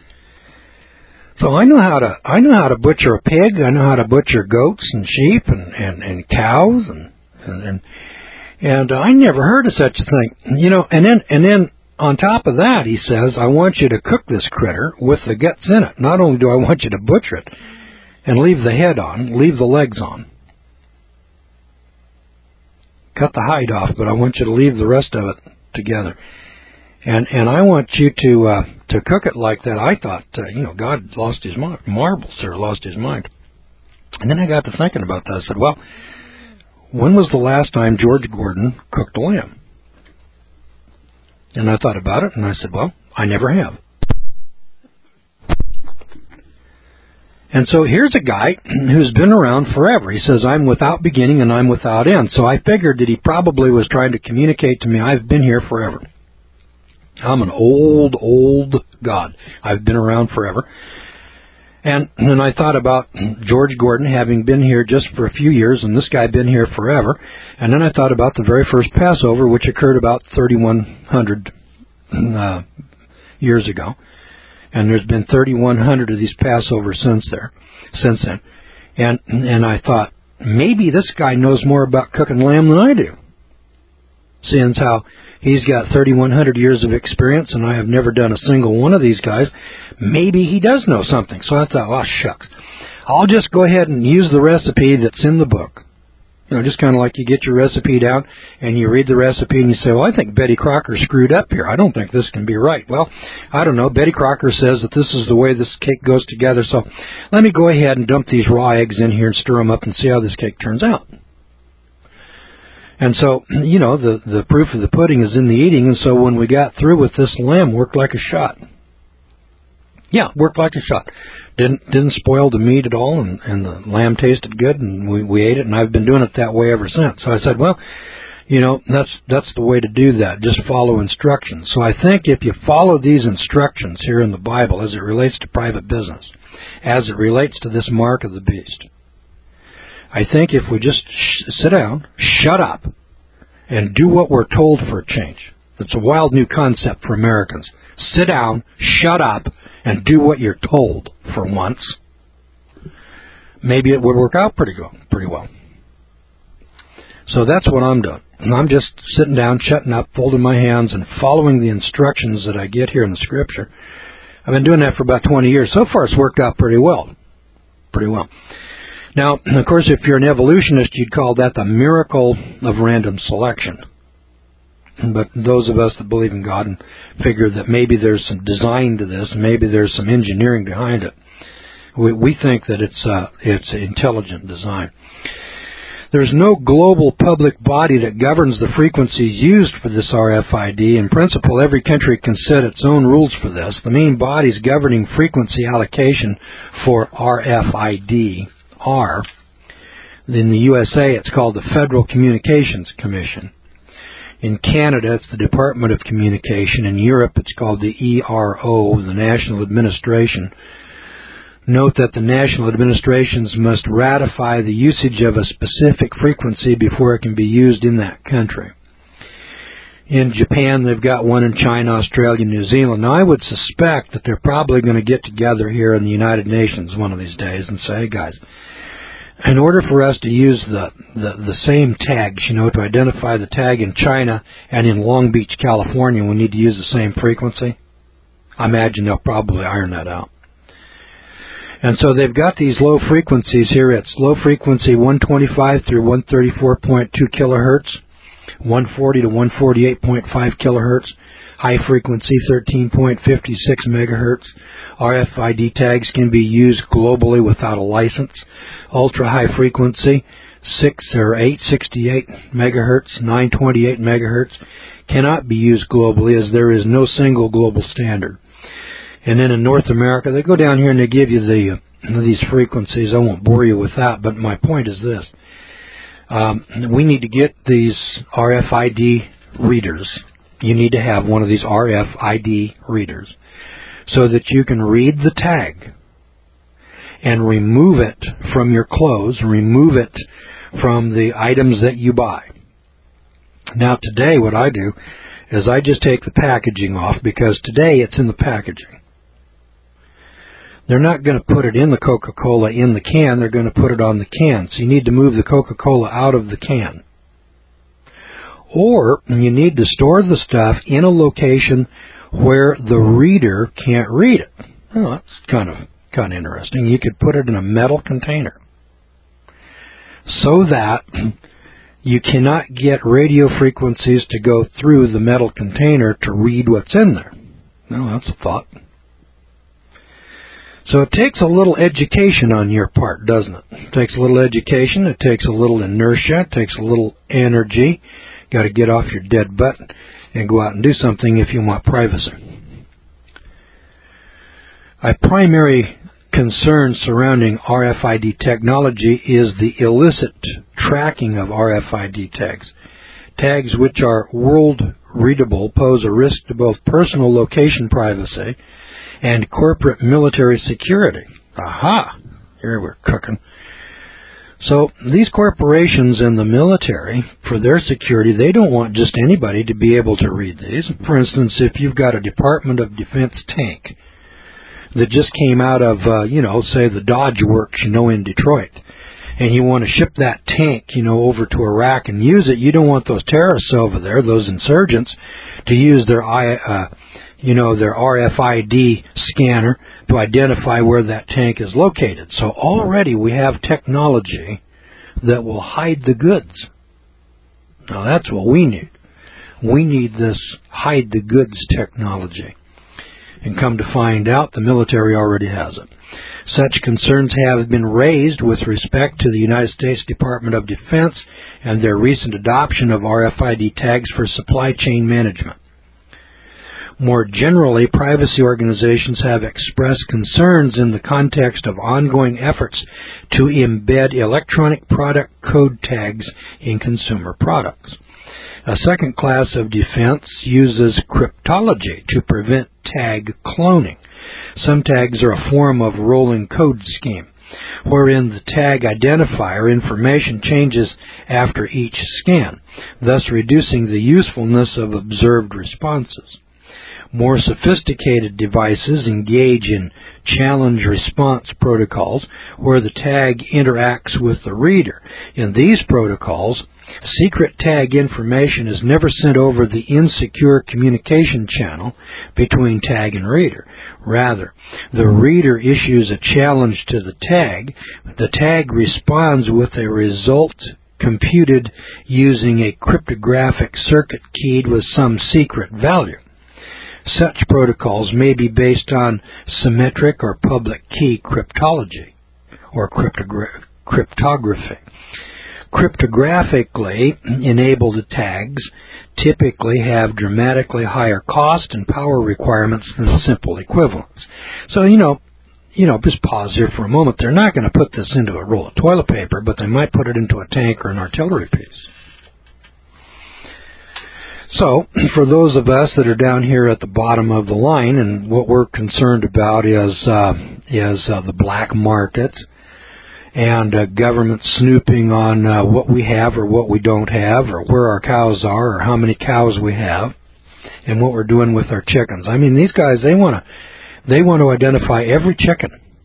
So I know how to butcher a pig. I know how to butcher goats and sheep and cows and I never heard of such a thing. And then on top of that, he says, I want you to cook this critter with the guts in it. Not only do I want you to butcher it and leave the head on, leave the legs on. Cut the hide off, but I want you to leave the rest of it together. And I want you to cook it like that. I thought, God lost his mind. Marbles, sir, lost his mind. And then I got to thinking about that. I said, well, when was the last time George Gordon cooked a lamb? And I thought about it, and I said, well, I never have. And so here's a guy who's been around forever. He says, I'm without beginning and I'm without end. So I figured that he probably was trying to communicate to me, I've been here forever. I'm an old God. I've been around forever. And I thought about George Gordon having been here just for a few years, and this guy been here forever. And then I thought about the very first Passover, which occurred about 3,100 years ago. And there's been 3,100 of these Passovers since then. And I thought, maybe this guy knows more about cooking lamb than I do. Seeing how he's got 3,100 years of experience, and I have never done a single one of these guys. Maybe he does know something. So I thought, oh, shucks. I'll just go ahead and use the recipe that's in the book. Just kind of like you get your recipe down, and you read the recipe, and you say, well, I think Betty Crocker screwed up here. I don't think this can be right. Well, I don't know. Betty Crocker says that this is the way this cake goes together, so let me go ahead and dump these raw eggs in here and stir them up and see how this cake turns out. And so, the proof of the pudding is in the eating, and so when we got through with this lamb, worked like a shot. Yeah, worked like a shot. Didn't spoil the meat at all, and the lamb tasted good, and we ate it, and I've been doing it that way ever since. So I said, well, that's the way to do that. Just follow instructions. So I think if you follow these instructions here in the Bible as it relates to private business, as it relates to this mark of the beast, I think if we just sit down, shut up, and do what we're told for a change. It's a wild new concept for Americans. Sit down, shut up, and do what you're told for once. Maybe it would work out pretty well. So that's what I'm doing. I'm just sitting down, shutting up, folding my hands, and following the instructions that I get here in the Scripture. I've been doing that for about 20 years. So far, it's worked out pretty well. Now, of course, if you're an evolutionist, you'd call that the miracle of random selection. But those of us that believe in God and figure that maybe there's some design to this, maybe there's some engineering behind it, We think that it's intelligent design. There's no global public body that governs the frequencies used for this RFID. In principle, every country can set its own rules for this. The main bodies governing frequency allocation for RFID are, in the USA, it's called the Federal Communications Commission. In Canada, it's the Department of Communication. In Europe, it's called the ERO, the National Administration. Note that the national administrations must ratify the usage of a specific frequency before it can be used in that country. In Japan, they've got one. In China, Australia, New Zealand. Now, I would suspect that they're probably going to get together here in the United Nations one of these days and say, hey, guys, in order for us to use the same tags, to identify the tag in China and in Long Beach, California, we need to use the same frequency. I imagine they'll probably iron that out. And so they've got these low frequencies here. It's low frequency 125 through 134.2 kilohertz, 140 to 148.5 kilohertz, high frequency 13.56 megahertz. RFID tags can be used globally without a license. Ultra high frequency 868 megahertz, 928 megahertz cannot be used globally as there is no single global standard. And then in North America, they go down here and they give you these frequencies. I won't bore you with that, but my point is this. We need to get these RFID readers. You need to have one of these RFID readers so that you can read the tag and remove it from your clothes, remove it from the items that you buy. Now, today what I do is I just take the packaging off because today it's in the packaging. They're not going to put it in the Coca-Cola in the can. They're going to put it on the can. So you need to move the Coca-Cola out of the can. Or you need to store the stuff in a location where the reader can't read it. Oh, that's kind of interesting. You could put it in a metal container so that you cannot get radio frequencies to go through the metal container to read what's in there. No, that's a thought. So it takes a little education on your part, doesn't it? It takes a little education. It takes a little inertia. It takes a little energy. Got to get off your dead butt and go out and do something if you want privacy. A primary concern surrounding RFID technology is the illicit tracking of RFID tags. Tags which are world-readable pose a risk to both personal location privacy and corporate military security. Aha! Here we're cooking. So these corporations and the military, for their security, they don't want just anybody to be able to read these. For instance, if you've got a Department of Defense tank that just came out of, say the Dodge Works, in Detroit, and you want to ship that tank, over to Iraq and use it, you don't want those terrorists over there, those insurgents, to use their RFID scanner to identify where that tank is located. So already we have technology that will hide the goods. Now that's what we need. We need this hide the goods technology. And come to find out, the military already has it. Such concerns have been raised with respect to the United States Department of Defense and their recent adoption of RFID tags for supply chain management. More generally, privacy organizations have expressed concerns in the context of ongoing efforts to embed electronic product code tags in consumer products. A second class of defense uses cryptology to prevent tag cloning. Some tags are a form of rolling code scheme, wherein the tag identifier information changes after each scan, thus reducing the usefulness of observed responses. More sophisticated devices engage in challenge response protocols where the tag interacts with the reader. In these protocols, secret tag information is never sent over the insecure communication channel between tag and reader. Rather, the reader issues a challenge to the tag. The tag responds with a result computed using a cryptographic circuit keyed with some secret value. Such protocols may be based on symmetric or public key cryptology or cryptography. Cryptographically enabled tags typically have dramatically higher cost and power requirements than simple equivalents. So, just pause here for a moment. They're not going to put this into a roll of toilet paper, but they might put it into a tank or an artillery piece. So, for those of us that are down here at the bottom of the line, and what we're concerned about is the black market and government snooping on what we have or what we don't have, or where our cows are, or how many cows we have, and what we're doing with our chickens. I mean, these guys, they want to identify every chicken.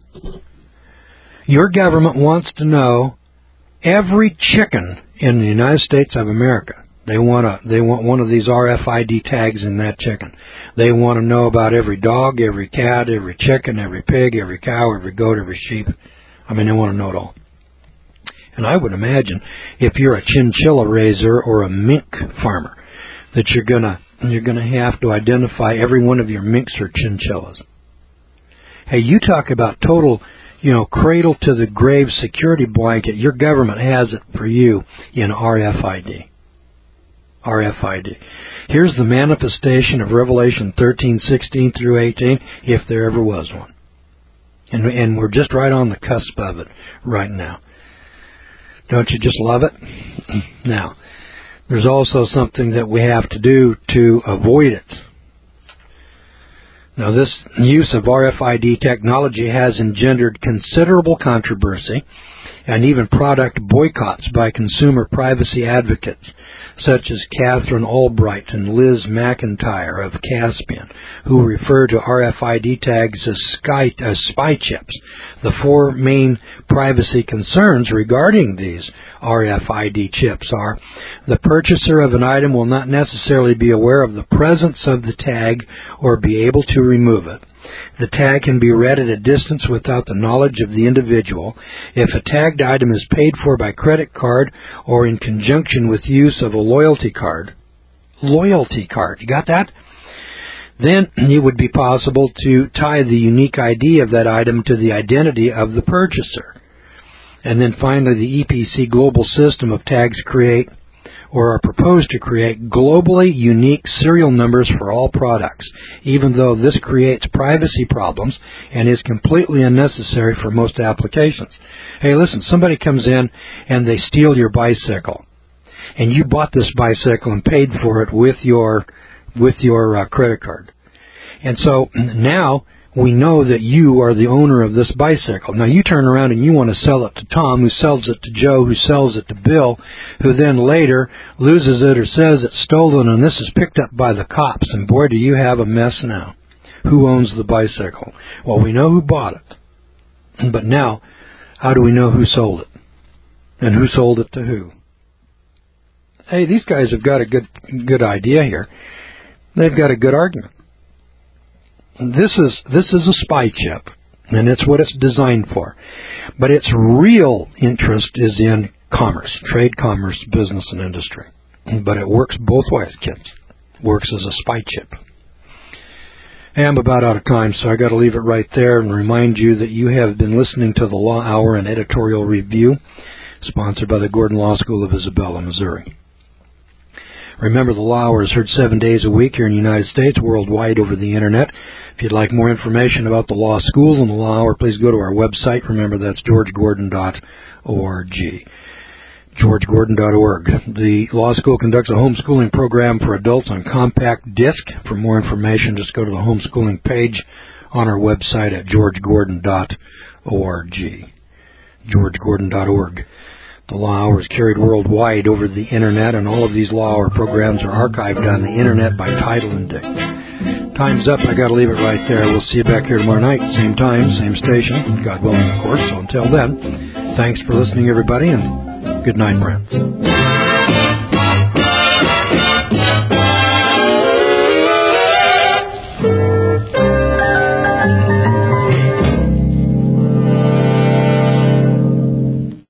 Your government wants to know every chicken in the United States of America. They want one of these RFID tags in that chicken. They want to know about every dog, every cat, every chicken, every pig, every cow, every goat, every sheep. I mean, they want to know it all. And I would imagine if you're a chinchilla raiser or a mink farmer, that you're gonna have to identify every one of your minks or chinchillas. Hey, you talk about total, cradle to the grave security blanket. Your government has it for you in RFID. RFID. Here's the manifestation of Revelation 13:16 through 18, if there ever was one. And we're just right on the cusp of it right now. Don't you just love it? Now, there's also something that we have to do to avoid it. Now, this use of RFID technology has engendered considerable controversy and even product boycotts by consumer privacy advocates, such as Catherine Albright and Liz McIntyre of Caspian, who refer to RFID tags as spy chips. The four main privacy concerns regarding these RFID chips are: the purchaser of an item will not necessarily be aware of the presence of the tag or be able to remove it. The tag can be read at a distance without the knowledge of the individual. If a tagged item is paid for by credit card or in conjunction with use of a loyalty card, you got that? Then it would be possible to tie the unique ID of that item to the identity of the purchaser. And then finally, the EPC global system of tags create or are proposed to create globally unique serial numbers for all products, even though this creates privacy problems and is completely unnecessary for most applications. Hey, listen, somebody comes in and they steal your bicycle, and you bought this bicycle and paid for it with your credit card. And so now we know that you are the owner of this bicycle. Now you turn around and you want to sell it to Tom, who sells it to Joe, who sells it to Bill, who then later loses it or says it's stolen, and this is picked up by the cops. And boy, do you have a mess now. Who owns the bicycle? Well, we know who bought it. But now, how do we know who sold it? And who sold it to who? Hey, these guys have got a good idea here. They've got a good argument. This is a spy chip, and it's what it's designed for. But its real interest is in commerce, trade, commerce, business, and industry. But it works both ways, kids. It works as a spy chip. Hey, I'm about out of time, so I got to leave it right there and remind you that you have been listening to the Law Hour and Editorial Review, sponsored by the Gordon Law School of Isabella, Missouri. Remember, the Law Hour is heard 7 days a week here in the United States, worldwide over the Internet. If you'd like more information about the law schools and the Law Hour, please go to our website. Remember, that's georgegordon.org. georgegordon.org. The law school conducts a homeschooling program for adults on compact disc. For more information, just go to the homeschooling page on our website at georgegordon.org. georgegordon.org. The Law Hour is carried worldwide over the Internet, and all of these Law Hour programs are archived on the Internet by title and date. Time's up. I got to leave it right there. We'll see you back here tomorrow night, same time, same station, God willing, of course. So until then, thanks for listening, everybody, and good night, friends.